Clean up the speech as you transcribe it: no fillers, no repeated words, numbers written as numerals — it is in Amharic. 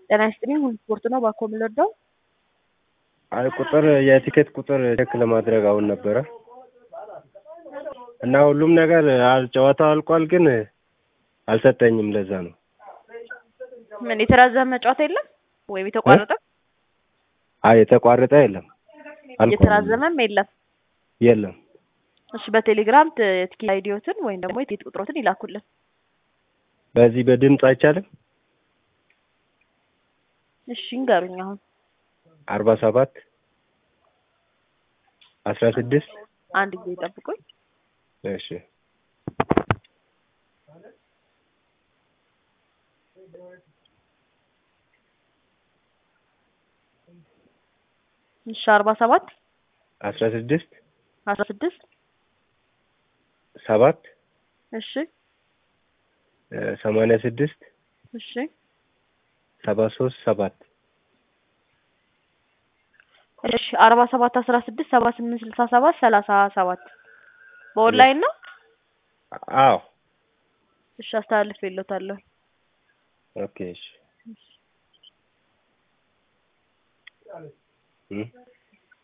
ጤና ይስጥልኝ ሁሉ ስፖርት ነው ባኮ ምለዳው አይ ቁጥር የቲኬት ቁጥር ቼክ ለማድረግ አሁን ነበረ እና ሁሉም ነገር ጨዋታው አልቋል ግን አልሰጠኝም ለዛ ነው ምን የተራዘመ ጨዋታ የለም ወይ የተቋረጠ አይ የተቋረጠ የለም አልቋል የተራዘመም የለም እሺ በቴሌግራም ቲኬት አይዲዎትን ወይ ደግሞ የቲኬት ቁጥሮትን ይላኩልን በዚህ በድምጽ አይቻልም እሺ እንገሩኝ አሁን 47 16 አንድ ጊዜ ጠብቁኝ እሺ እሺ 47 16 7 እሺ 86 እሺ 73 7 እሺ 47 16 78 67 37 በኦንላይን ነው አዎ እሺ አስተላልፌልዎታለሁ ኦኬ እሺ